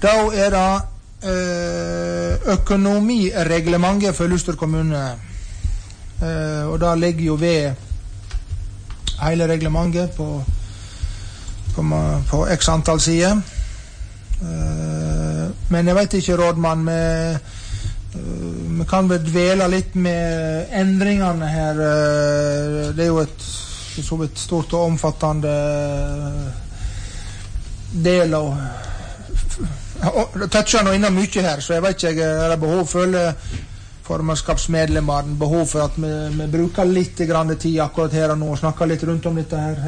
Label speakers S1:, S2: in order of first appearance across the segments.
S1: Da det økonomireglementet for Luster kommune. Og da ligger jo ved hele reglementet på x antall sider. Men jeg vet ikke, rådmann, vi kan vel dvele litt med endringene her. Det jo så vidt stort og omfattende del av det toucher nå innom mye her, så jeg vet ikke, det behov for formannskapsmedlemmene, behov for at vi bruker litt grann tid akkurat her og nå og snakker litt rundt om dette her.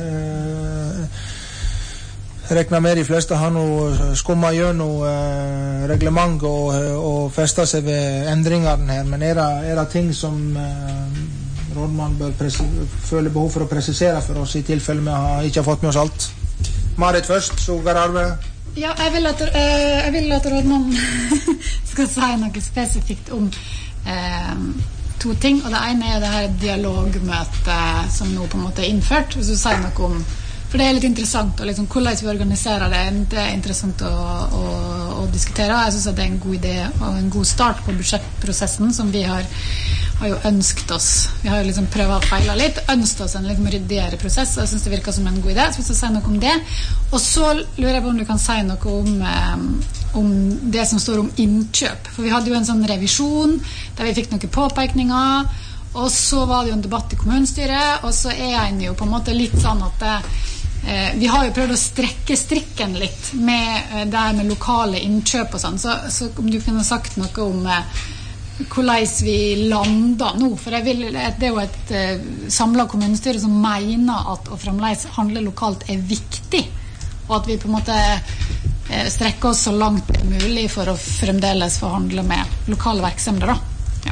S1: Jeg regner med de fleste har nå skummet gjennom reglement og festet seg ved endringene her, men det ting som rådmann bør føle behov for å presisere for oss i tilfelle vi ikke har fått med oss alt? Marit først, så Gararve.
S2: Ja, jeg vil at rådmannen skal si noe spesifikt om to ting, og det ene det her dialogmøtet som nå på en måte innført, hvis du sier noe om, for det litt interessant, og liksom, hvordan vi organiserer det interessant å diskutere, og jeg synes at det en god idé og en god start på budsjettprosessen som vi har jo ønsket oss. Vi har jo liksom prøvd å feile litt, ønsket oss en litt ryddigere prosess, og jeg synes det virker som en god idé, så hvis du sier noe om det. Og så lurer jeg på om du kan si noe om det som står om innkjøp. For vi hadde jo en sånn revisjon, der vi fikk noen påpekninger, og så var det jo en debatt i kommunestyret, og så en jo på en måte litt sånn at vi har jo prøvd å strekke strikken litt med det med lokale innkjøp og sånn, så om du kunne sagt noe om hvordan vi lander nå, for det jo et samlet kommunestyre som mener at å fremdeles handle lokalt viktig, og at vi på en måte strekker oss så langt det mulig for å fremdeles forhandle med lokale virksomheter da.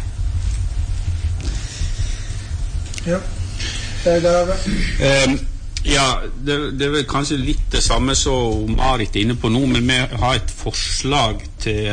S1: Ja.
S3: Ja, det vel kanskje litt det samme som Marit inne på nå, men vi har et forslag til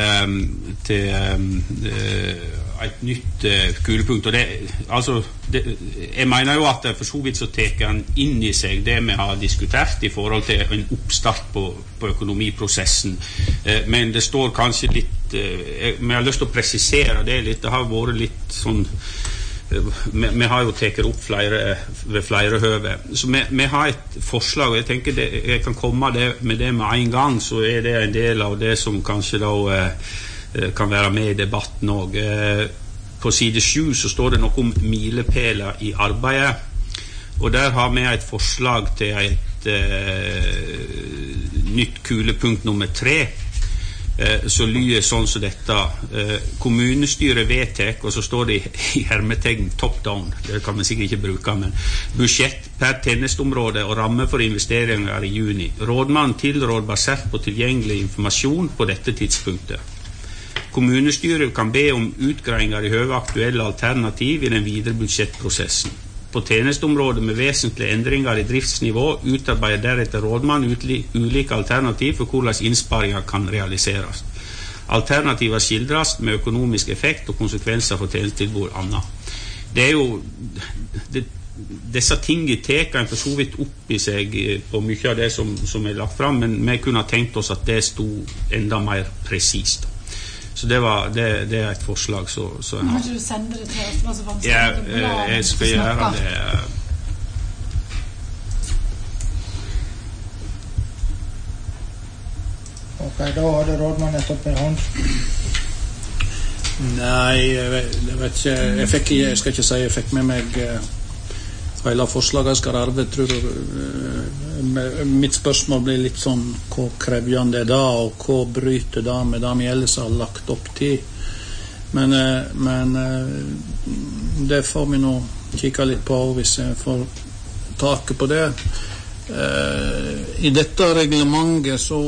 S3: et nytt kulepunkt, og jeg mener jo at for så vidt så teker han inn i seg det vi har diskutert i forhold til en oppstart på økonomiprosessen, men det står kanskje litt, vi har lyst til å presisere det litt, det har vært litt sånn, vi har jo teket opp ved flere høve, så vi har et forslag, og jeg tenker jeg kan komme med det med en gang, så det en del av det som kanskje da kan være med i debatten også. På side 7 så står det noe om milepæler i arbeidet, og der har vi et forslag til et nytt kulepunkt nummer 3, så lyder sånn som dette. Kommunestyret vedtek, og så står det i hermetegn top down, det kan vi sikkert ikke bruke, men budsjett per tjenesteområde og ramme for investeringer i juni. Rådmannen tilrår basert på tilgjengelig informasjon på dette tidspunktet. Kommunestyret kan be om utgreiinger i høve aktuelle alternativ i den videre budsjettprosessen. På tjenesteområdet med vesentlige endringer i driftsnivå utarbeider deretter rådmann ulike alternativ for hvordan innsparinger kan realiseres. Alternativer skildres med økonomisk effekt og konsekvenser for tjenestetilbud annet. Det jo disse tingene teker en for så vidt opp i seg på mye av det som lagt fram, men vi kunne tenkt oss at det stod enda mer presist. Så det et forslag så jeg har.
S2: Kanskje du sender det til oss, det var så vanskelig
S3: å bla jeg skal gjøre det.
S1: Ok, da hadde rådmannen nettopp en hånd.
S4: Nei, jeg vet ikke, jeg skal ikke si jeg fikk med meg hele forslaget skal arve, tror mitt spørsmål blir litt sånn hva krevjende da, og hva bryter da med det vi ellers har lagt opp til, men det får vi nå kikke litt på hvis jeg får taket på det. I dette reglementet så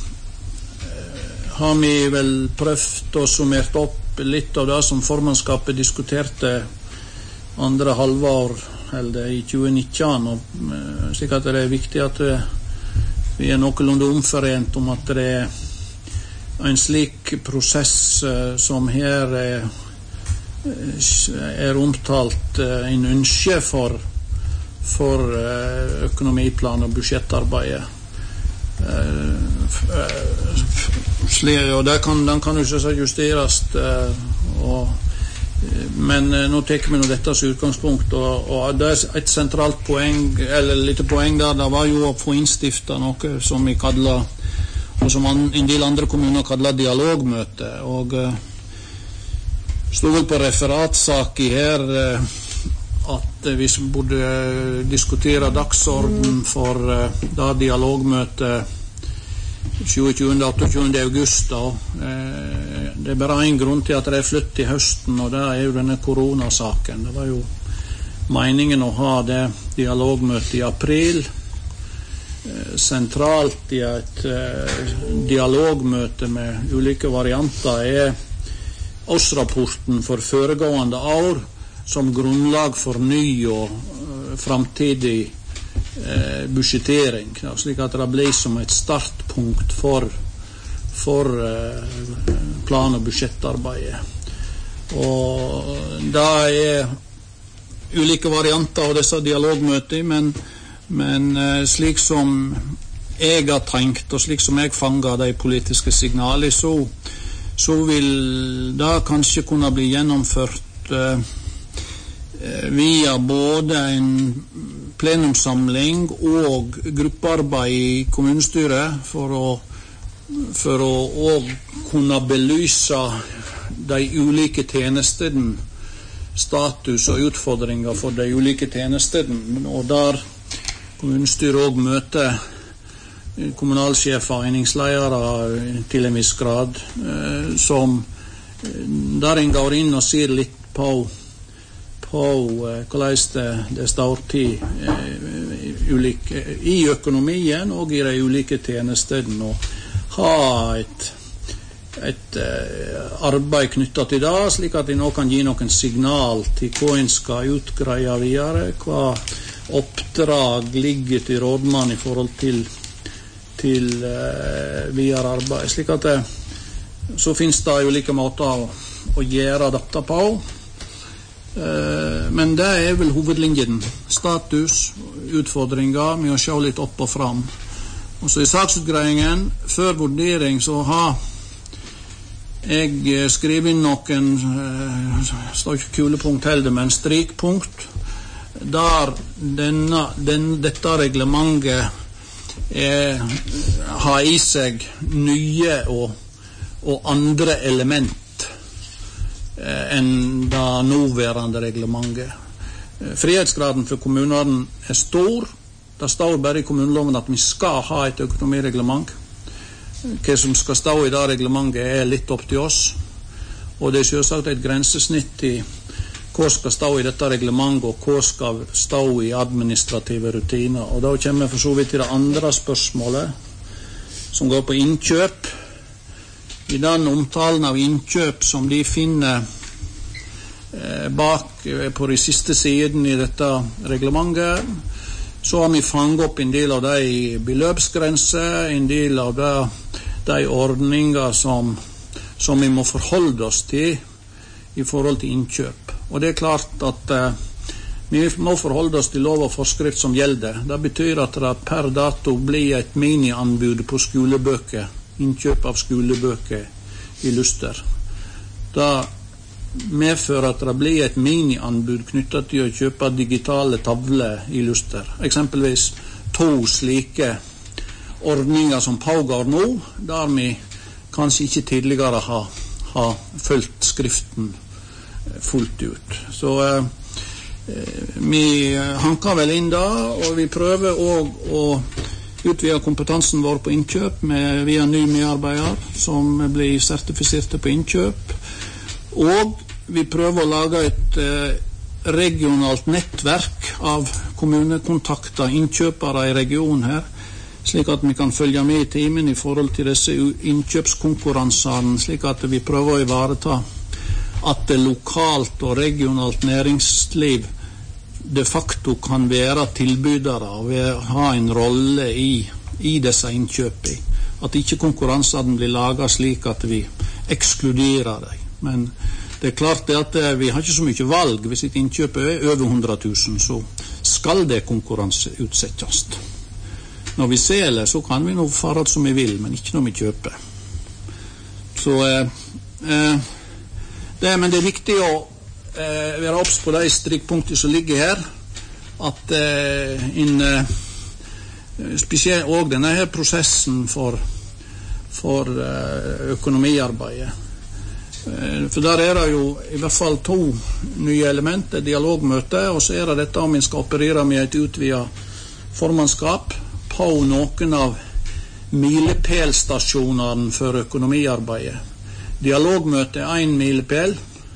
S4: har vi vel prøvd å summert opp litt av det som formannskapet diskuterte andre halvår eller i 2019, og slik at det viktig at vi noenlunde omforent om at det en slik prosess som her omtalt en ønske for økonomiplan og budsjettarbeidet, Og den kan jo ikke justeres, men nå tenker vi dette som utgangspunkt, og det et sentralt poeng, eller litt poeng der, det var jo å få innstiftet noe som vi kallet, og som en del andre kommuner kallet dialogmøte, og stod vel på referatsaken her at vi burde diskutere dagsorden for da dialogmøte 27-28. august da. Det bare en grunn til at det flyttet i høsten, og det jo denne koronasaken. Det var jo meningen å ha det dialogmøtet i april, sentralt i et dialogmøte med ulike varianter årsrapporten for foregående år som grunnlag for ny og framtidig budsjettering, slik at det blir som et startpunkt for plan- og budsjettarbeidet. Og det ulike varianter av disse dialogmøter, men slik som jeg har tenkt, og slik som jeg fanger de politiske signaler, så vil det kanskje kunne bli gjennomført via både en plenumsamling og gruppearbeid i kommunestyret for å kunne belyse de ulike tjenestene, status og utfordringer for de ulike tjenestene, og der kommunestyret også møter kommunalsjefer og einingsledere til en viss grad, som der en går inn og ser litt på hvordan det står til i økonomien og i de ulike tjenestene, og ha et arbeid knyttet til det, slik at en også kan gi noen signal til hva en skal utgreie videre, hva oppdrag ligger til rådmann i forhold til videre arbeid, slik at så finnes det ulike måter å gjøre dette på, men det vel hovedlinjen, status, utfordringer med å se litt opp og fram. Og så i saksutgreiingen før vurdering så har jeg skrevet inn noen står ikke kulepunkt heller, men strikpunkt der dette reglementet har i seg nye og andre element enn det nåværende reglementet. Frihetsgraden for kommunene stor. Det står bare i kommuneloven at vi skal ha et økonomireglement. Hva som skal stå i det reglementet litt opp til oss, og det selvsagt et grensesnitt i hva skal stå i dette reglementet og hva skal stå i administrative rutiner. Og da kommer vi for så vidt til det andre spørsmålet som går på innkjøp. I den omtalen av innkjøp som de finner bak på de siste sidene i dette reglementet, så har vi fanget opp en del av de beløpsgrenser, en del av de ordninger som vi må forholde oss til i forhold til innkjøp. Og det klart at vi må forholde oss til lov og forskrift som gjelder. Det betyr at det per dato blir et minianbud på skolebøker, innkjøp av skolebøker i Luster. Det medfører at det blir et minianbud knyttet til å kjøpe digitale tavler i Luster. Eksempelvis 2 slike ordninger som pågår nå, der vi kanskje ikke tidligere har fulgt skriften fullt ut. Så vi hanker vel inn da, og vi prøver også å utvide kompetansen vår på innkjøp via ny medarbeider som blir sertifiserte på innkjøp, og vi prøver å lage et regionalt nettverk av kommunekontakter, innkjøpere i regionen her, slik at vi kan følge med i timen i forhold til disse innkjøpskonkurransene, slik at vi prøver å ivareta at det lokalt og regionalt næringsliv de facto kan være tilbydere og ha en rolle i disse innkjøpene. At ikke konkurransene blir laget slik at vi ekskluderer dem. Men det klart at vi har ikke så mye valg. Hvis et innkjøp over 100 000, så skal det konkurranseutsettes. Når vi selger, så kan vi nå fare som vi vil, men ikke når vi kjøper. Men det viktig å være obs på de strikkpunkter som ligger her, at spesielt også denne her prosessen for økonomiarbeidet. For der det jo i hvert fall 2 nye elementer, dialogmøte, og så det dette om vi skal operere med et utvidet formannskap på noen av milepælstasjonene for økonomiarbeidet. Dialogmøte 1 milepæl.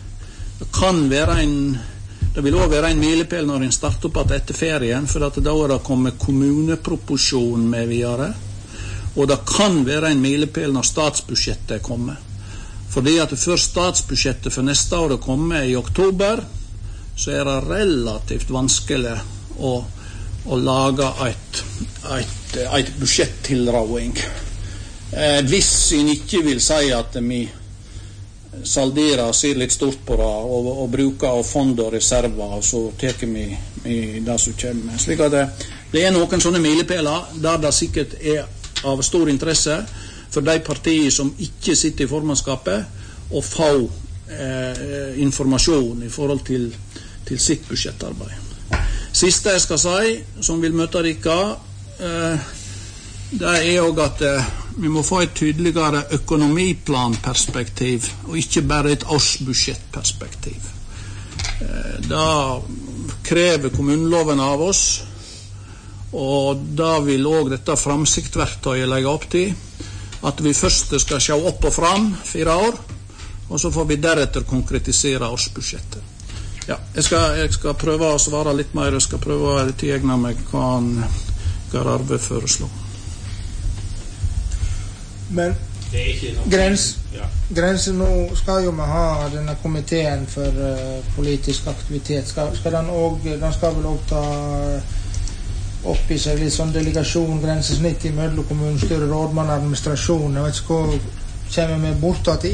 S4: Det vil også være en milepæl når en starter opp etter ferien, for at da det kommet kommuneproposisjon med videre, og det kan være en milepæl når statsbudsjettet kommer. Fordi at før statsbudsjettet for neste år kommer i oktober, så det relativt vanskelig å lage et budsjettilråding. Hvis en ikke vil si at vi salderer og ser litt stort på det, og bruker av fond og reserver, og så teker vi det som kommer. Slik at det noen sånne milepæler, der det sikkert av stor interesse for de partier som ikke sitter i formannskapet, å få informasjon i forhold til sitt budsjettarbeid. Siste jeg skal si, som vil møte dere, det også at vi må få et tydeligere økonomiplanperspektiv, og ikke bare et årsbudsjettperspektiv. Da krever kommuneloven av oss, og da vil også dette framsiktverktøyet legge opp til at vi først skal se opp og fram 4 år, og så får vi deretter konkretisere årsbudsjettet. Ja, jeg skal prøve å svare litt mer, jeg skal prøve å tilegne meg hva Geir Arve foreslår.
S1: Men grensen nå skal jo vi ha denne komiteen for politisk aktivitet. Skal den skal vel også ta opp i seg litt sånn delegasjon, grensesnitt i mellom kommunestyre, rådmann, administrasjon. Jeg vet ikke hva kommer vi bort at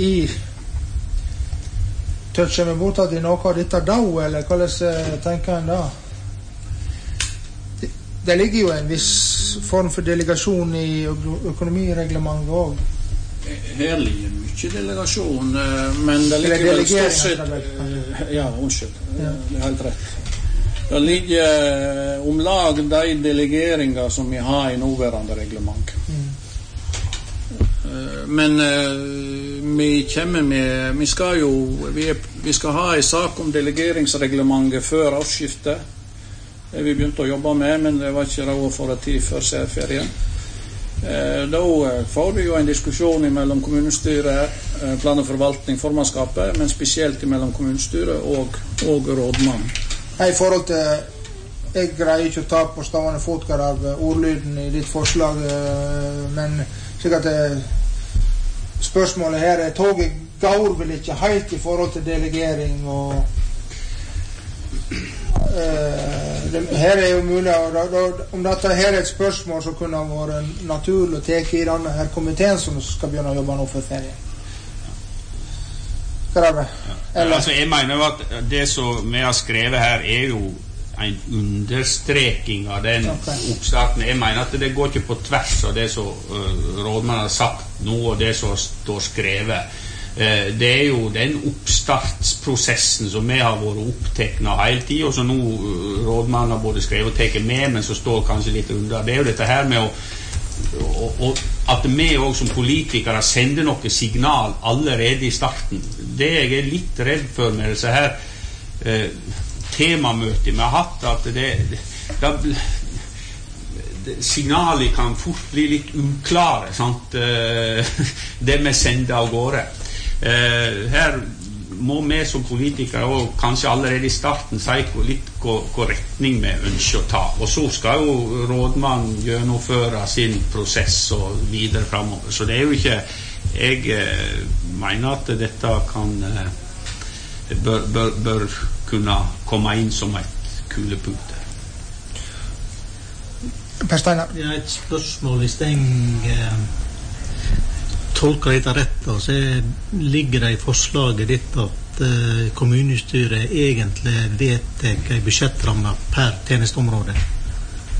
S1: toucher vi bort at noe av dette da, eller hvordan tenker en da? Det ligger jo en viss form for delegasjon i økonomireglementet også.
S4: Her ligger mye delegasjon, men det ligger vel stort sett... Ja, unnskyld, det helt rett. Det ligger omlag de delegeringer som vi har i nåværende reglement. Men vi skal ha en sak om delegeringsreglementet før årsskiftet. Det vi begynte å jobbe med, men det var ikke råd for en tid før ferien. Da får vi jo en diskusjon mellom kommunestyret, plan og forvaltning, formannskapet, men spesielt mellom kommunestyret og rådmann.
S1: I forhold til, jeg greier ikke å ta på stående fotgar av ordlyden i ditt forslag, men sikkert spørsmålet her toget går vel ikke helt i forhold til delegering, og her jo mulig, om dette her et spørsmål så kunne det vært naturlig å teke i denne her komiteen som skal begynne å jobbe nå for ferien.
S3: Altså, jeg mener jo at det som vi har skrevet her jo en understreking av den oppstarten. Jeg mener at det går ikke på tvers av det som rådmannen har sagt nå, og det som står skrevet. Det jo den oppstartsprosessen som vi har vært oppteknet av hele tiden, og som nå rådmannen har både skrevet og teket med, men så står kanskje litt under. Det jo dette her med at vi også som politikere sender noe signal allerede i starten. Det jeg litt redd for med disse her temamøter vi har hatt, at signalet kan fort bli litt uklare, sant? Det vi sender av gårde. Her må vi som politikere og kanskje allerede i starten si litt hva retning vi ønsker å ta, og så skal jo rådmannen gjennomføre sin prosess og videre fremover, så det jo ikke jeg mener at dette bør kunne komme inn som et kulepunkt.
S1: Per Steinar?
S5: Et spørsmål hvis jeg tolker dette rett, så ligger det i forslaget ditt at kommunestyret egentlig vedtek en budsjettramme per tjenesteområde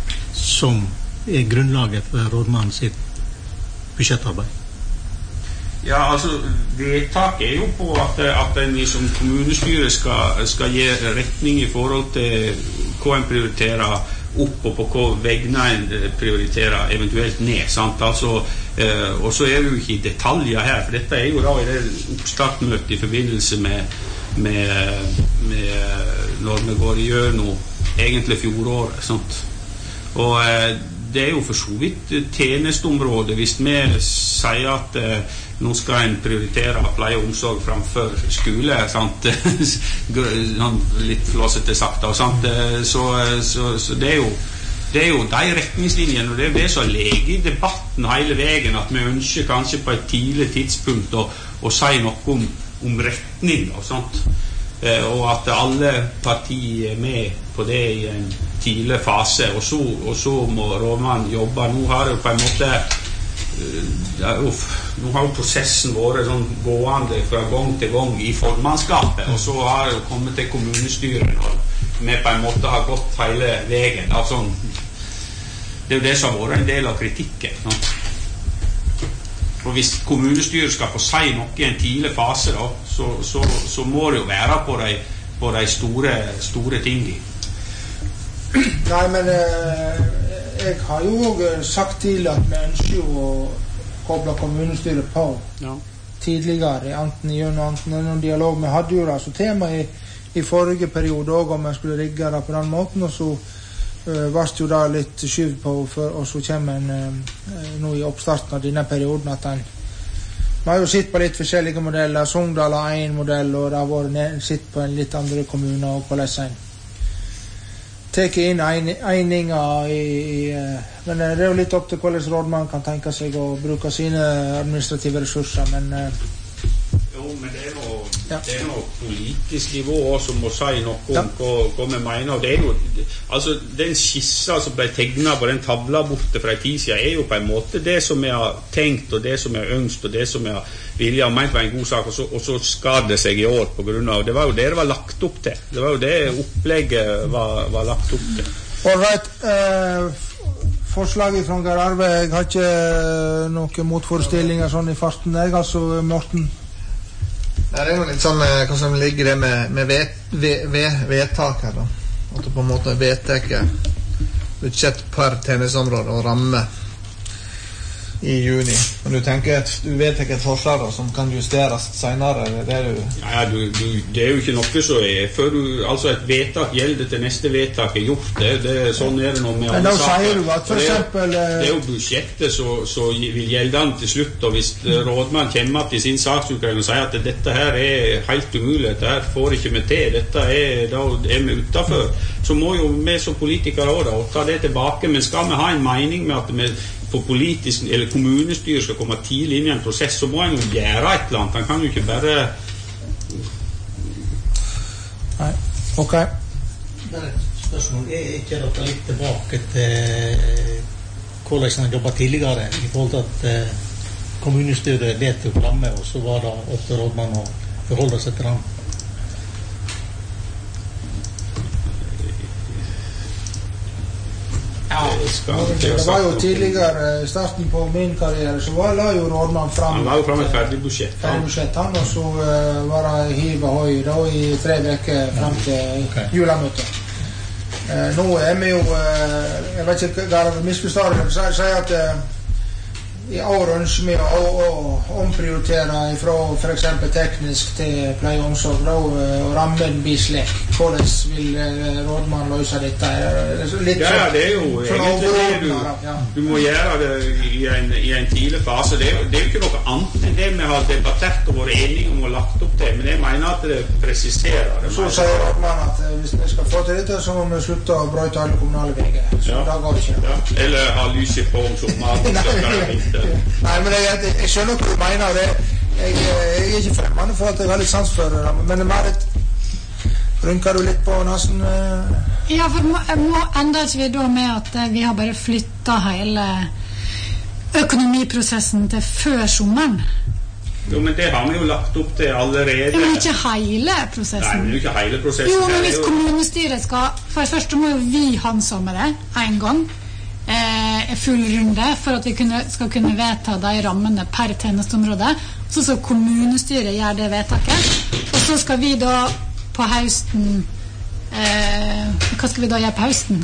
S5: som grunnlaget for rådmannen sitt budsjettarbeid.
S3: Ja, altså, vedtaket jo på at en som kommunestyre skal gi retning I forhold til hva en prioriterer opp og på hva vegne en prioriterer eventuelt ned, sant? Altså, og så det jo ikke I detaljer her, for dette jo da I det oppstartmøtet I forbindelse med når vi går gjennom egentlig fjoråret, sant? Og det jo for så vidt tjenesteområdet hvis vi sier at nå skal en prioritere pleie og omsorg framfor skole, sant? Litt flåsete sagt, sant? Så det jo de retningslinjene, og det det som leger I debatten hele veien, at vi ønsker kanskje på et tidlig tidspunkt å si noe om retning, sant? Og at alle partier med på det I en tidlig fase, og så må rådmannen jobbe. Nå har jo på en måte nå har jo prosessen vært sånn gående fra gang til gang I formannskapet, og så har det kommet til kommunestyret når vi på en måte har gått hele veien. Altså, det jo det som har vært en del av kritikken. Sant? Og hvis kommunestyret skal få si noe I en tidlig fase, da, så må det jo være på de store tingene.
S1: Nei, men jeg har jo sagt til at vi ønsker jo å koble kommunestyret på tidligere, enten gjennom dialog. Vi hadde jo da så tema I forrige periode også, om jeg skulle rigge det på den måten, og så var det jo da litt skyvd på, og så kommer en nå I oppstarten av denne perioden at vi har jo sett på litt forskjellige modeller. Sogndal har en modell, og det har vært sett på en litt andre kommuner, og hvordan en teke inn egninger men det jo litt opp til hvordan rådmann kan tenke seg å bruke sine administrative ressurser, men
S3: jo, men det noe politisk nivå også, som må si noe om hva vi mener, og det jo altså, den skissa som ble tegnet på den tavla borte fra en tid siden jo på en måte det som vi har tenkt, og det som vi har ønsket, og det som vi har vilja og ment var en god sak, og så skadde det seg I år på grunn av, det var jo det var lagt opp til, det var jo det opplegget var lagt opp til.
S1: All right, forslaget fra Geir Arve, jeg har ikke noen motforestillinger sånn I farten, altså Morten.
S6: Det jo litt sånn hva som ligger det med vedtak her da, at du på en måte vedtekker budsjett per tjenesteområde og ramme I juni. Men du vedtekker et forslag da, som kan justeres senere, det du...
S3: Ja, det jo ikke noe så før du, altså et vedtak gjelder til neste vedtak gjort, sånn det nå med
S1: men da sier du at for eksempel...
S3: Det jo budsjettet så vil gjelde den til slutt, og hvis rådmann kommer til sin saksutgreiing og sier at dette her helt umulig, dette her får ikke vi til, dette da vi utenfor, så må jo vi som politikere også da, ta det tilbake, men skal vi ha en mening med at vi på politisk, eller kommunestyret skal komme tidlig inn I en prosess, så må en jo gjøre et eller annet, han kan jo ikke bare
S1: Nei, ok
S5: Spørsmål ikke dere litt tilbake til hvordan han jobbet tidligere I forhold til at kommunestyret vedtok ramme, og så var det opp til rådmann å forholde seg til den
S1: det var jo tidligere I starten på min karriere så la jo rådmann fram
S3: han la jo fram et ferdig budsjett
S1: og så var det hive høy da I 3 veker frem til julemøtet nå vi jo jeg vet ikke hva det misforstår jeg sier at I år ønsker vi å omprioritere fra for eksempel teknisk til pleie og omsorg og rammen blir slik hvordan vil rådmann løse dette litt
S3: ja, det jo egentlig det du må gjøre det I en tidlig fase det jo ikke noe annet enn det vi har debattert og vært enige om og lagt opp til men jeg mener at det presiserer det
S1: så sier rådmann at hvis vi skal få til dette så må vi slutte å brøyte alle kommunale veger så da går det ikke
S3: eller ha lyset på om sommeren
S1: Nei, men jeg skjønner hva du mener det. Jeg ikke fremmende for at jeg har litt sans for det men Marit rynker du litt på nasen
S2: Ja, for må enda ikke vi da med at vi har bare flyttet hele økonomiprosessen til før sommeren
S3: Jo, men det har vi jo lagt opp til allerede
S2: Det ikke hele prosessen
S3: Nei, det jo ikke hele prosessen
S2: Jo, men hvis kommunestyret skal for det første må jo vi hansomme det en gang full runde for at vi skal kunne vedta de rammene per tjenesteområde. Så skal kommunestyret gjøre det vedtaket. Og så skal vi da på høsten hva skal vi da gjøre på høsten?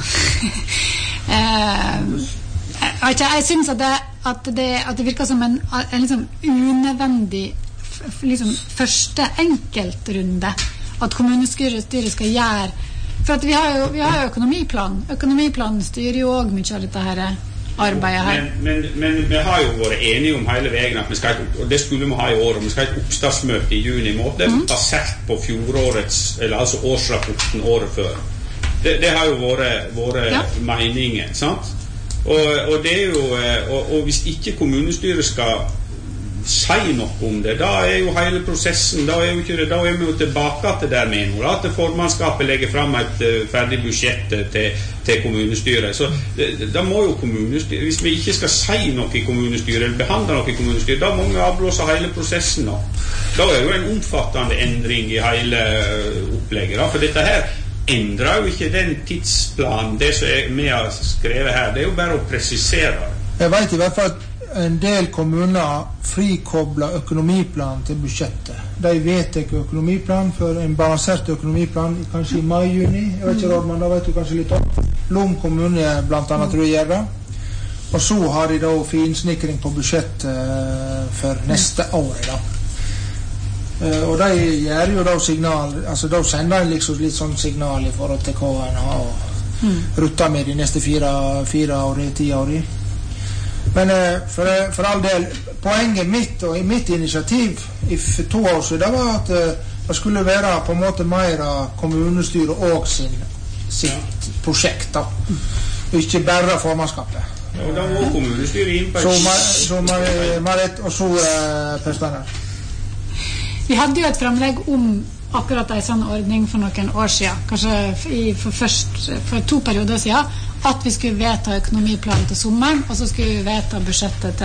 S2: Jeg synes at det virker som en liksom unødvendig liksom første enkeltrunde at kommunestyret skal gjøre, for at vi har jo økonomiplanen styrer jo også mye av dette her arbeidet her.
S3: Men vi har jo vært enige om hele veien at vi skal, og det skulle vi ha i år, og vi skal ha et oppstartsmøte i juni måte, basert på fjorårets, eller altså årsrapporten året før. Det har jo vært meningen, sant? Og det jo, og hvis ikke kommunestyret skal si noe om det, da jo hele prosessen, da vi jo tilbake til der med noe, at formannskapet legger frem et ferdig budsjett til kommunestyret. Så da må jo kommunestyret, hvis vi ikke skal si noe i kommunestyret, eller behandle noe i kommunestyret, da må vi avblåse hele prosessen da. Da jo en omfattende endring i hele opplegget da, for dette her endrer jo ikke den tidsplanen, det som vi har skrevet her, det jo bare å presisere.
S1: Jeg vet i hvert fall at en del kommuner frikobler økonomiplan til budsjettet. De vedtek økonomiplan for en balansert økonomiplan kanskje i mai-juni. Jeg vet ikke, Rådmann, da vet du kanskje litt om. Lom kommune blant annet tror jeg gjør det. Og så har de da finsnikring på budsjettet for neste år da. Og de gjør jo da signal, altså da sender de liksom litt sånn signal i forhold til hva en har rutta med de neste 4 årene, 10 årene. Men for all del, poenget mitt og mitt initiativ for 2 år siden, det var at det skulle være på en måte mer kommunestyret og sitt prosjekt da. Ikke bare formannskapet.
S3: Og da må kommunestyret inn på
S1: så Marit, og så Per Steinar.
S2: Vi hadde jo et fremlegg om akkurat en sånn ordning for noen år siden, kanskje for 2 perioder siden, at vi skulle vedta økonomiplanen til sommeren, og så skulle vi vedta budsjettet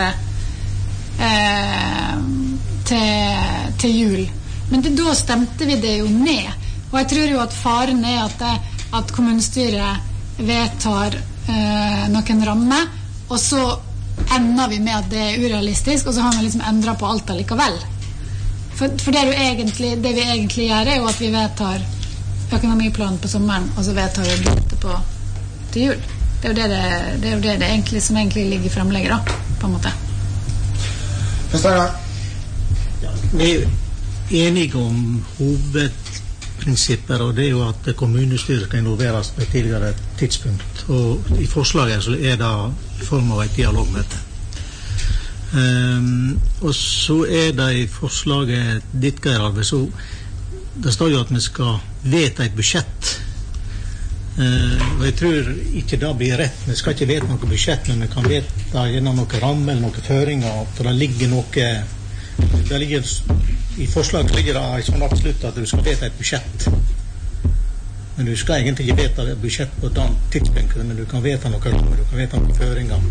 S2: til jul. Men da stemte vi det jo ned, og jeg tror jo at faren at kommunestyret vedtar noen rammer, og så ender vi med at det urealistisk, og så har vi liksom endret på alt allikevel. For det det vi egentlig gjør jo at vi vedtar økonomiplanen på sommeren, og så vedtar vi budsjettet til jul. Det jo det egentlig, som egentlig ligger i fremlegget da, på en måte.
S5: Ja, vi enige om hovedprinsipper, og det jo at kommunestyret skal involveres på et tidligere tidspunkt. Og i forslaget så det i form av et dialogmøte. Og så det i forslaget ditt, Geir Arve, så det står jo at vi skal vedta et budsjett. Og jeg tror ikke det blir rett. Vi skal ikke vedta noe budsjett, men vi kan vedta gjennom noen rammer eller noen føringer, for det ligger noe i forslaget ligger det sånn absolutt at du skal vedta et budsjett. Men du skal egentlig ikke vedta et budsjett på et annet tidspunkt, men du kan vedta noen rammer, du kan vedta noen føringer.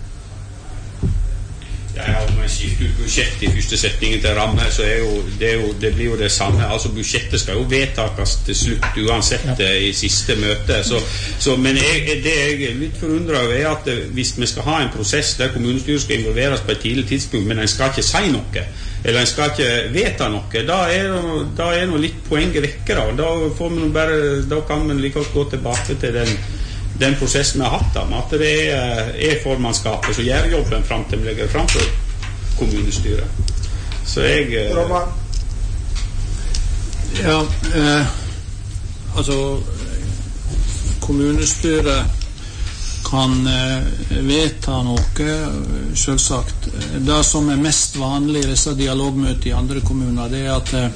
S3: Ja, om man skifter ut budsjett i første setningen til ramme, så det blir jo det samme. Altså budsjettet skal jo vedtakes til slutt uansett i siste møte. Men det jeg litt forundret over at hvis vi skal ha en prosess der kommunestyret skal involveres på et tidlig tidspunkt, men en skal ikke si noe, eller en skal ikke vedta noe, da noe litt poenget vekker da. Da kan man like godt gå tilbake til den prosessen vi har hatt da, med at det formannskapet som gjør jobben frem til vi legger frem for kommunestyret. Så jeg...
S4: Altså kommunestyret kan vedta noe, selvsagt. Det som mest vanlig i disse dialogmøter i andre kommuner, det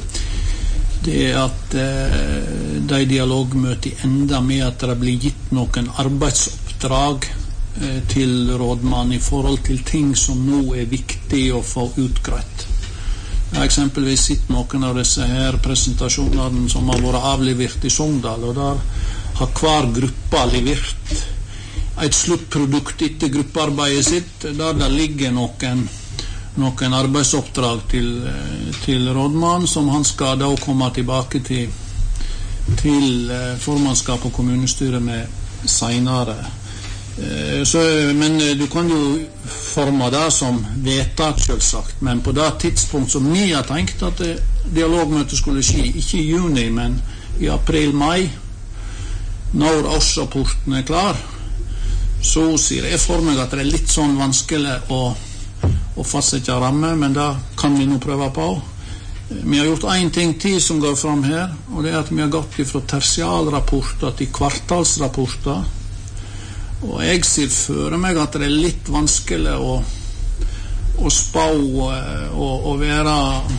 S4: at de dialogmøter ender med at det blir gitt noen arbeidsoppdrag til rådmann i forhold til ting som nå viktig å få utgreit. Jeg har eksempelvis sett noen av disse her presentasjonene som har vært avlevert i Sogndal, og der har hver gruppe levert et sluttprodukt etter gruppearbeidet sitt, der det ligger noen arbeidsoppdrag til rådmann som han skal da komme tilbake til formannskap og kommunestyre med senere. Men du kan jo forme det som vedtak selvsagt, men på det tidspunkt som vi har tenkt at dialogmøtet skulle skje, ikke i juni, men i april-mai, når årsrapporten klar, så sier jeg for meg at det litt sånn vanskelig å fastsette rammer, men det kan vi nå prøve på. Vi har gjort en ting til som går fram her, og det at vi har gått fra tertialrapporter til kvartalsrapporter. Og jeg ser for meg at det litt vanskelig å spå og være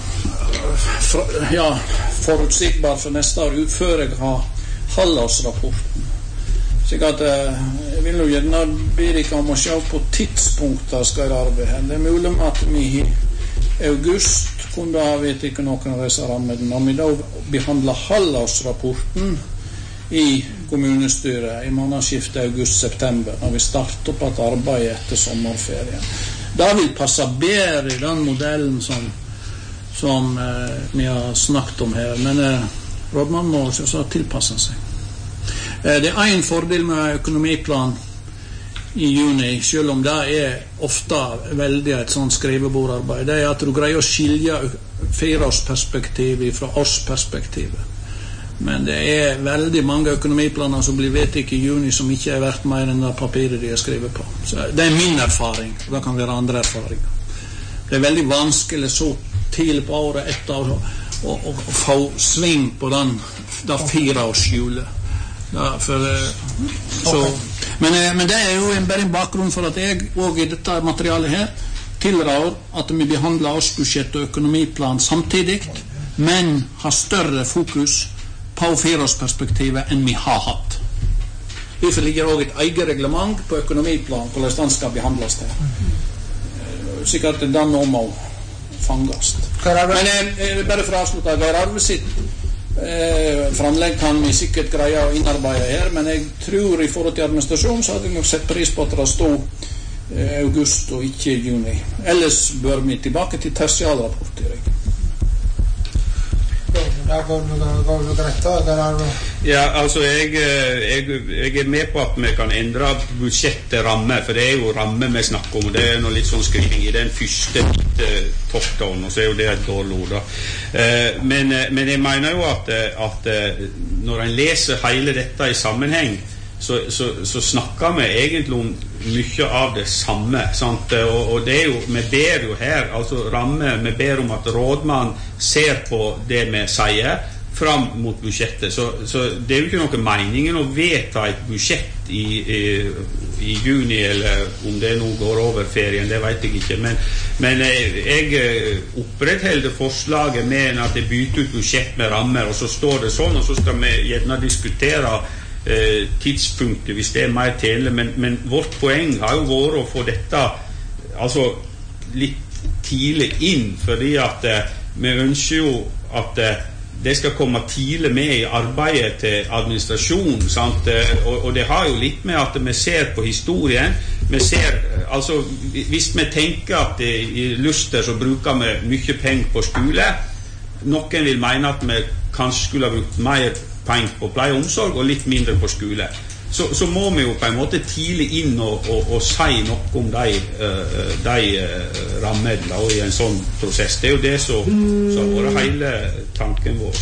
S4: forutsigbar for neste år før jeg har halvårsrapporten. Så jeg vil jo gjerne be dere om å se på tidspunkter skal jeg arbeide her. Det mulig at vi i august kunne ha vet ikke noen av disse rammene. Når vi da behandler halvårsrapporten i kommunestyret i månedsskiftet august-september, når vi starter opp et arbeid etter sommerferien. Det vil passe bedre i den modellen som vi har snakket om her, men rådmannen må også tilpasse seg. Det en fordel med økonomiplan i juni, selv om det ofte veldig et sånt skrivebordarbeid, det at du greier å skilje 4-årsperspektivet fra årsperspektivet. Men det veldig mange økonomiplaner som blir vedtatt i juni som ikke verdt mer enn det papiret de har skrevet på. Så det min erfaring, og det kan være andre erfaringer. Det veldig vanskelig så tidlig på året etter å få sving på det 4-årshjulet. Men det jo bare en bakgrunn for at jeg også i dette materialet her tilrår at vi behandler årsbudsjett og økonomiplan samtidig, men har større fokus på 4-årsperspektivet enn vi har hatt. Derfor ligger også et eget reglement på økonomiplan, hvordan den skal behandles der. Sikkert den nå må fanges. Men bare for å avslutte, Geir Arve sitt framlegg kan vi sikkert greie å innarbeide her, men jeg tror i forhold til administrasjon så hadde jeg nok sett pris på at det stod august og ikke juni. Ellers bør vi tilbake til tertialrapportering.
S3: Ja, altså jeg med på at vi kan endre budsjettet ramme, for det jo ramme vi snakker om, det noe litt sånn skriving i den første top-down, og så jo det et dårlig ord da. Men jeg mener jo at når en leser hele dette i sammenheng, så snakker vi egentlig om mye av det samme, sant? Og det jo, vi ber jo her, altså ramme, vi ber om at rådmann ser på det vi sier fram mot budsjettet, så det jo ikke noe meningen å vedta et budsjett i juni, eller om det nå går over ferien, det vet jeg ikke, men jeg opprettholder forslaget med at jeg bytter ut budsjett med rammer, og så står det sånn, og så skal vi gjerne diskutere tidspunktet hvis det mer tjenlig, men vårt poeng har jo vært å få dette altså litt tidlig inn, fordi at vi ønsker jo at det skal komme tidlig med i arbeidet til administrasjon, sant? Og det har jo litt med at vi ser på historien, vi ser, altså hvis vi tenker at i Luster så bruker vi mye penger på skole, noen vil mene at vi kanskje skulle ha brukt mer penger på pleie og omsorg og litt mindre på skole, så må vi jo på en måte tidlig inn og si noe om de rammene i en sånn prosess. Det jo det som har vært hele tanken vår.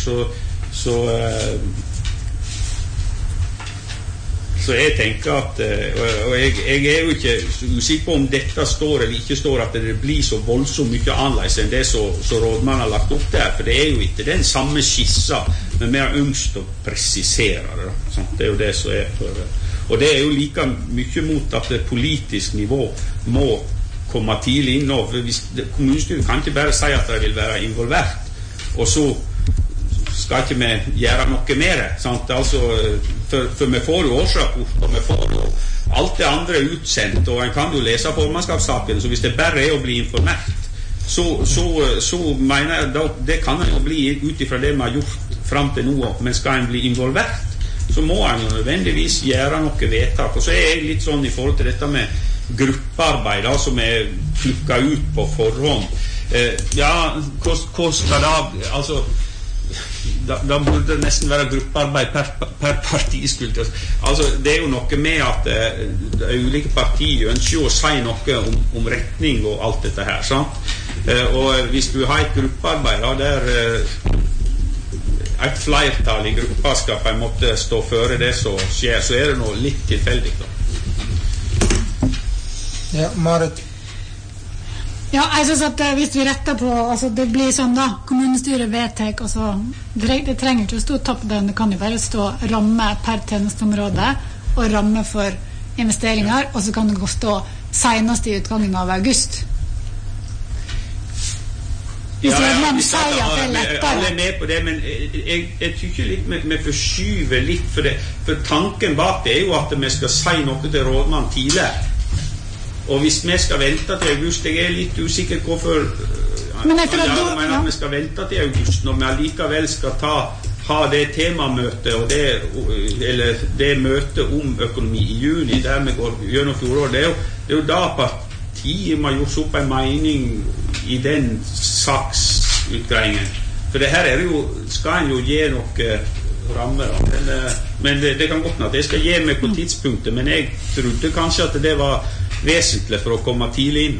S3: Så jeg tenker at, og jeg jo ikke usikker på om dette står eller ikke står, at det blir så voldsomt mye annerledes enn det som rådmannen har lagt opp der, for det jo ikke den samme skissa, men vi har ønsket å presisere det. Sant? Det jo det som for, og det jo like mye mot at det politisk nivå må komme tidlig inn, for hvis kommunestyret kan ikke bare si at det vil være involvert, og så skal ikke vi gjøre noe mer, sant? Altså, for vi får jo årsrapport, og vi får jo alt det andre utsendt, og en kan jo lese formannskapssaken, så hvis det bare å bli informert, så mener jeg, det kan en jo bli ut ifra det vi har gjort frem til nå, men skal en bli involvert, så må en jo nødvendigvis gjøre noe vedtak, og så jeg litt sånn i forhold til dette med gruppearbeid, da, som plukket ut på forhånd. Ja, hva skal da, altså da burde det nesten være gruppearbeid per partiskuld. Altså, det jo noe med at de ulike partier ønsker jo å si noe om retning og alt dette her, sant? Og hvis du har et gruppearbeid da, der et flertall I gruppa skal på en måte stå føre det som skjer, så det noe litt tilfeldig da.
S1: Ja, Marit.
S2: Ja, jeg synes at hvis vi retter på, altså det blir sånn da, kommunestyret vedtek, og så, det trenger ikke å stå top-down, det kan jo bare stå ramme per tjenesteområde, og ramme for investeringer, og så kan det stå senest I utgangen av august. Hvis man sier at det lettere.
S3: Alle med på det, men jeg tykker litt vi forskyver litt, for tanken bak det jo at vi skal si noe til rådmann tidlig. Og hvis vi skal vente til august, jeg litt usikker hvorfor men jeg mener at vi skal vente til august, når vi allikevel skal ha det temamøtet og eller det møtet om økonomi I juni, der vi går gjennom fjoråret, det er jo da partiet har gjort opp en mening I den saksutgreiingen. For det her jo, skal en jo gi noe rammer, men det kan godt at jeg skal gi meg på tidspunktet, men jeg trodde kanskje at det var vesentlig for å komme tidlig inn.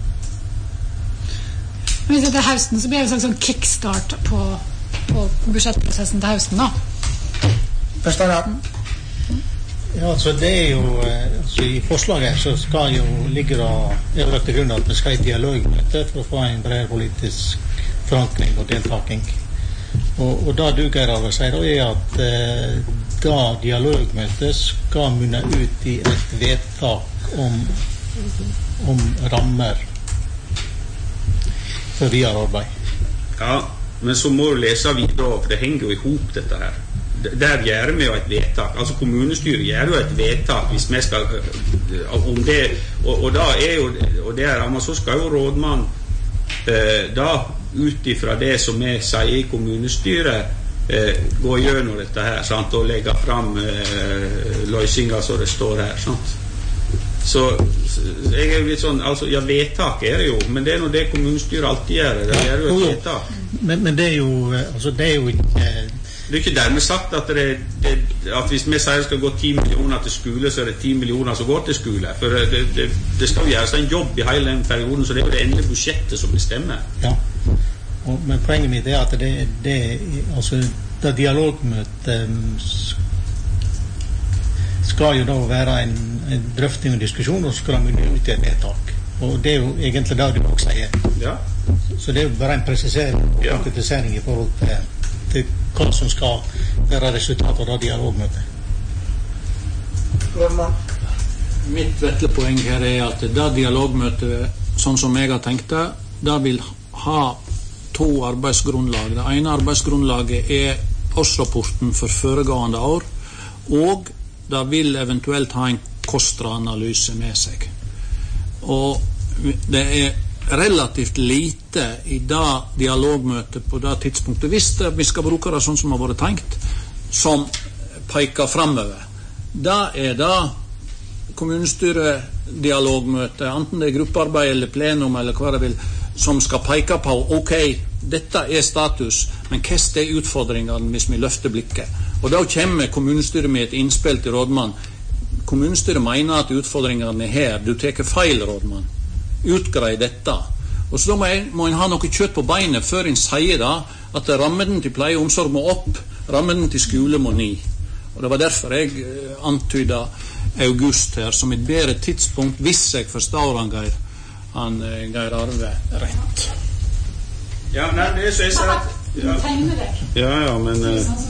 S2: Hvis det høsten, så blir det en sånn kickstart på budsjettprosessen til høsten da.
S1: Forstår jeg?
S5: Ja, altså det jo altså I forslaget så skal jo ligge da lagt til grunn at vi skal I dialogmøte for å få en bred politisk forankring og deltaking. Og da du Geir Arve sier da at da dialogmøtet skal munne ut I et vedtak om rammer for videre arbeid.
S3: Ja, men så må du lese videre, for det henger jo I hop dette her. Der gjør vi jo et vedtak, altså kommunestyret gjør jo et vedtak hvis vi skal om det, og da jo og der, men så skal jo rådmann da utifra det som vi sier I kommunestyret gå gjennom dette her, sant, og legge fram løsninger som det står her, sant. Så jeg jo litt sånn, altså, ja, vedtak det jo, men det noe det kommunestyret alltid gjør, det gjør jo et vedtak.
S5: Men det jo, altså, det jo ikke...
S3: Det ikke dermed sagt at at hvis vi sier det skal gå 10 millioner til skole, så det 10 millioner som går til skole. For det skal jo gjøres en jobb I hele den perioden, så det jo det endelige budsjettet som bestemmer.
S5: Ja, men poenget mitt at det altså, det dialogmøtet skal jo da være en drøfting og diskusjon, og så skal det munne ut I et vedtak. Og det jo egentlig det du også sier.
S3: Ja.
S5: Så det jo bare en presisering og konkretisering I forhold til hva som skal være resultatet av det dialogmøtet.
S4: Mitt vettle poeng her at det dialogmøtet, sånn som jeg har tenkt det, det vil ha 2 arbeidsgrunnlag. Det ene arbeidsgrunnlaget årsrapporten for foregående år, og det vil eventuelt ha en kostanalyse med seg. Og det relativt lite I det dialogmøtet på det tidspunktet, hvis vi skal bruke det sånn som har vært tenkt, som peker fremover. Det det kommunestyredialogmøte, enten det gruppearbeid eller plenum eller hva det vil, som skal peke på, ok, dette status, men hva utfordringene hvis vi løfter blikket? Og da kommer kommunestyret med et innspill til rådmann. Kommunestyret mener at utfordringene her, du teker feil rådmann. Utgrei dette. Og så må en ha noe kjøtt på beinet før en sier da, at rammen til pleie og omsorg må opp, rammen til skole må ned. Og det var derfor jeg antydet august her som et bedre tidspunkt, hvis jeg forstår han Geir Arve rett.
S3: Ja, nei, det så jeg sier at ja, men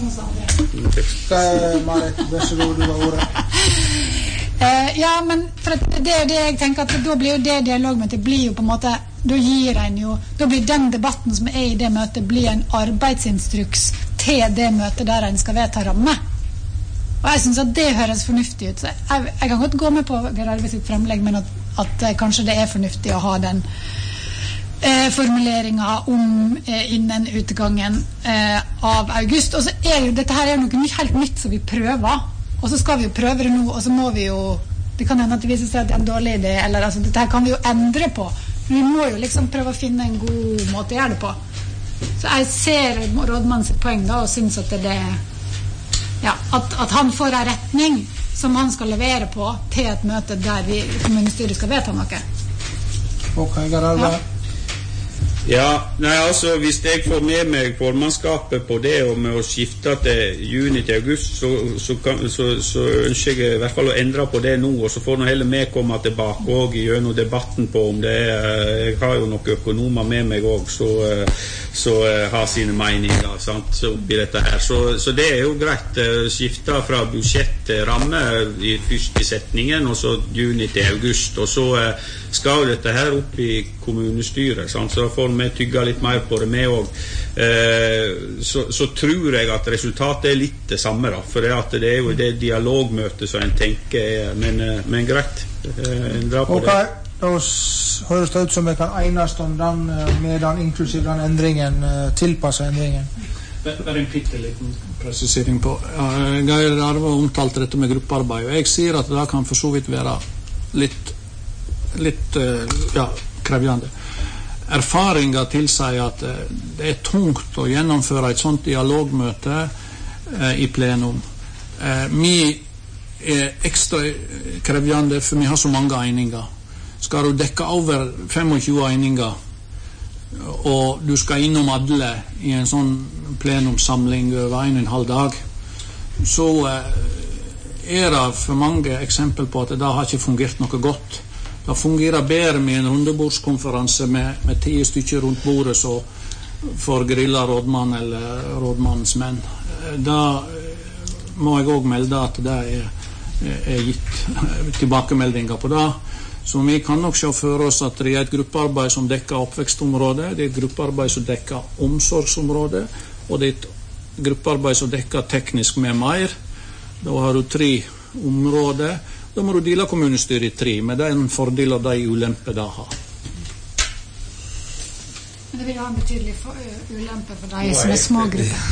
S1: Marit, vær så god, du har ordet.
S2: Ja, men for det det jeg tenker at da blir jo det dialogmøtet blir jo på en måte, da gir en jo, da blir den debatten som I det møtet blir en arbeidsinstruks til det møtet der en skal vedta ramme. Og jeg synes at det høres fornuftig ut, så jeg kan godt gå med på Geir Arve sitt fremlegg, men at kanskje det fornuftig å ha den formuleringen om innen utgangen av august. Og så jo, dette her jo noe helt nytt som vi prøver, og så skal vi jo prøve det nå, og så må vi jo, det kan hende at det viser seg at det en dårlig idé, eller altså, dette her kan vi jo endre på. Vi må jo liksom prøve å finne en god måte å gjøre det på. Så jeg ser rådmannen sitt poeng da, og synes at det ja, at han får en retning som han skal levere på til et møte der kommunestyret skal vedta noe.
S1: Ok, Geralda.
S3: Ja, nei, altså, hvis jeg får med meg formannskapet på det, og med å skifte til juni til august, så ønsker jeg i hvert fall å endre på det nå, og så får nå heller vi komme tilbake også gjennom debatten på om det jeg har jo noen økonomer med meg også, så har sine meninger, sant, så oppi dette her. Så det jo greit, skifte fra budsjett til ramme i første setningen, og så juni til august, og så skal dette her opp i kommunestyret, sant? Så får vi tygge litt mer på det med også. Så tror jeg at resultatet litt det samme da, for det jo det dialogmøtet som en tenker men greit, en drar på det.
S1: Da høres det ut som jeg kan enes om den, med den inklusiv den endringen, tilpasse endringen.
S4: Bare en pitteliten presisering på. Geir Arve omtalte dette med gruppearbeid, og jeg sier at det kan for så vidt være litt krevjande. Erfaringa tilsier at det tungt å gjennomføre et sånt dialogmøte i plenum. Vi ekstra krevjande, for vi har så mange eninger. Skal du dekke over 25 eninger, og du skal innom alle i en sånn plenumsamling over 1,5 dag, så det for mange eksempel på at det har ikke fungert noe godt. Det fungerer bedre med en rundebordskonferanse med 10 stykker rundt bordet så for grilla rådmann eller rådmannens menn. Da må jeg også melde at det gitt tilbakemeldinger på det. Så vi kan nok se for oss at det et gruppearbeid som dekker oppvekstområdet, det et gruppearbeid som dekker omsorgsområdet, og det et gruppearbeid som dekker teknisk med mer. Da har du 3 områder. Da må du dele kommunestyret i 3, med den fordel og de ulemper det har.
S2: Men det vil ha en betydelig ulempe for de som små grupper.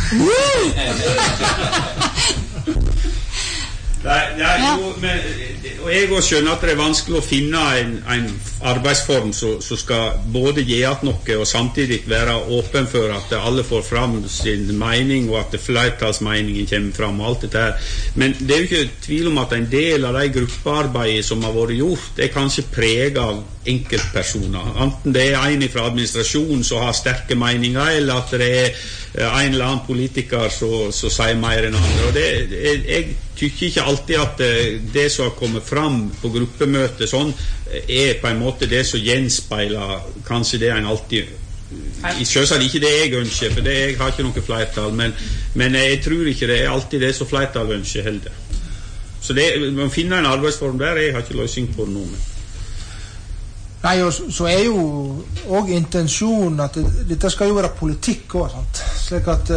S3: Jo, men, og jeg også skjønner at det vanskelig å finne en arbeidsform som skal både gi at noe og samtidig være åpen for at alle får fram sin mening og at flertallsmeningen kommer fram og alt dette her. Men det jo ikke tvil om at en del av de gruppearbeidet som har vært gjort kanskje preget av enkeltpersoner. Enten det en fra administrasjonen som har sterke meninger, eller at det en eller annen politiker som sier mer enn andre. Og jeg tykker ikke alltid at det som har kommet fram på gruppemøte sånn, på en måte det som gjenspeiler kanskje det en alltid selvsagt ikke det jeg ønsker, for jeg har ikke noe flertall, men jeg tror ikke det alltid det som flertall ønsker heller. Så man finner en arbeidsform der, jeg har ikke løsning på det nå.
S1: Nei, og så jo også intensjonen at dette skal jo være politikk også, sant? Slik at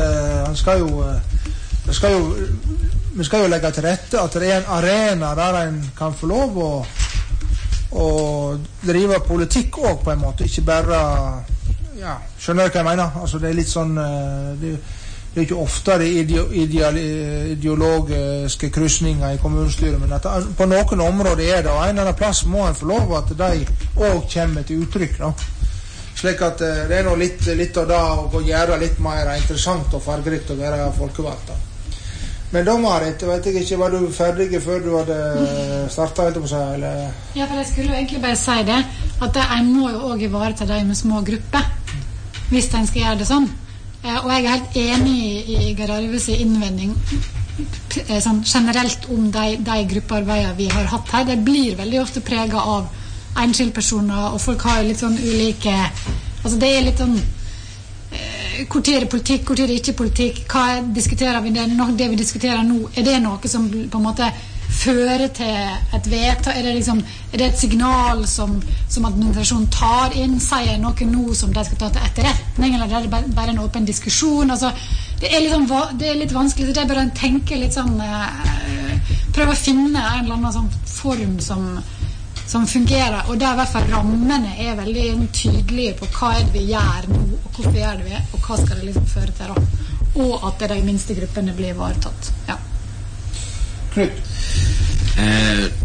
S1: vi skal jo legge til rette at det en arena der en kan få lov å drive politikk også på en måte, ikke bare skjønner du hva jeg mener? Altså det litt sånn det ikke ofte det ideologiske krysninger i kommunestyret, men at på noen områder det, og en eller annen plass må en få lov at de også kommer til uttrykk da. Slik at det noe litt av det å gjøre litt mer interessant og fargerikt å være folkevalgt da. Men da, Marit, vet jeg ikke, var du ferdig før du hadde startet, vet du, eller?
S2: Ja, for jeg skulle jo egentlig bare si det, at en må jo også ivareta de med små grupper, hvis en skal gjøre det sånn. Og jeg helt enig i Geir Arves innvending sånn generelt om de gruppearbeidene vi har hatt her. Det blir veldig ofte preget av enskildpersoner, og folk har jo litt sånn ulike, altså det litt sånn hvor tid det politikk, hvor tid det ikke politikk, hva diskuterer vi, det vi diskuterer nå, det noe som på en måte fører til et vedtak, det et signal som administrasjonen tar inn, sier noe nå som de skal ta til etterretning, eller det bare en åpen diskusjon, altså det litt vanskelig, så det bør en tenke litt sånn, prøve å finne en eller annen sånn form som fungerer, og der i hvert fall rammene veldig tydelige på hva det vi gjør nå, og hvorfor gjør det vi, og hva skal det liksom føre til da, og at de minste gruppene blir ivaretatt. Ja.
S1: Knut?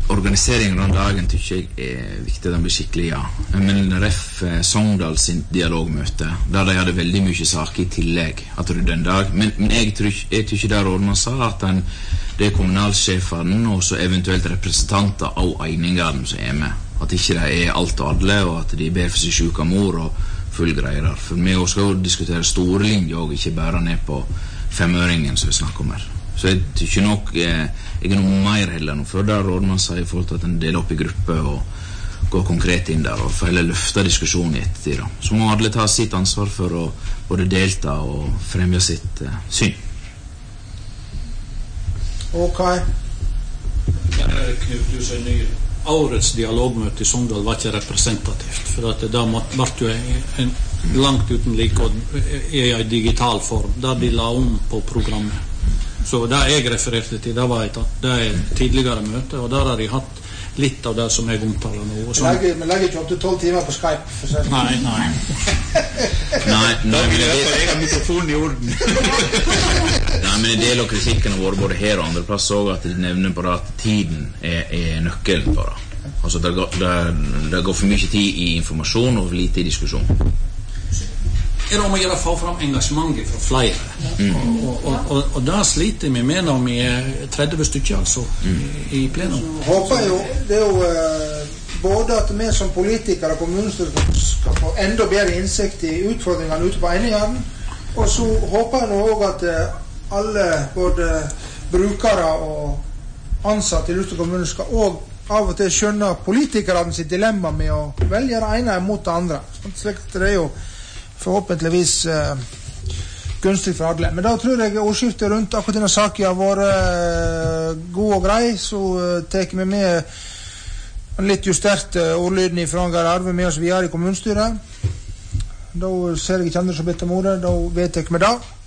S7: organiseringen av dagen tycker jeg viktig at den blir skikkelig, ja. Men ref Sogndal sin dialogmøte, der de hadde veldig mye saker I tillegg, at det den dag. Men jeg tykker der rådmann sa at det kommunalsjefen og så eventuelt representanter av einingene som med. At ikke de alt og alle, og at de ber for sin syke mor og full greier der. For vi skal jo diskutere store linjer og ikke bare ned på 5-øringen som vi snakker om her. Så jeg tykker nok jeg noe mer heller nå før der rådmann sier I forhold til at en deler opp I grupper og går konkret inn der og for heller løfte diskusjonen I ettertid da. Så må alle ta sitt ansvar for å både delta og fremje sitt syn.
S1: Ok.
S4: Knut, du sier nye. Årets dialogmøte I Sogndal var ikke representativt, for at da ble jo en langt uten like I en digital form, der de la om på programmet. Så det jeg refererte til, det var det tidligere møte, og der har de hatt litt av det som jeg omtaler nå.
S1: Vi legger ikke opp til 12 timer på Skype. For
S7: nei, men jeg har mikrofonen I orden. Nei, men en del av kritikken har vært både her og andre plass også at de nevner bare at tiden nøkkel bare. Altså det går for mye tid I informasjon og for lite I diskusjon.
S4: Det om å gjøre få fram engasjementet fra flere. Og da sliter vi med når vi 30 stykker altså I plenum.
S1: Håper jo, det jo både at vi som politikere og kommunestyret skal få enda bedre innsikt I utfordringene ute på einingene, og så håper jeg nå også at alle, både brukere og ansatte I Luster kommune skal også av og til skjønne politikerne sitt dilemma med å velge det ene mot det andre. Slik det jo forhåpentligvis gunstig for alle. Men da tror jeg ordskiftet rundt akkurat denne saken har vært god og grei, så tar vi med en litt justert ordlyden fra Geir Arve med oss videre I kommunestyret. Da ser jeg ikke andre som bedt om ordet, da vet jeg med det.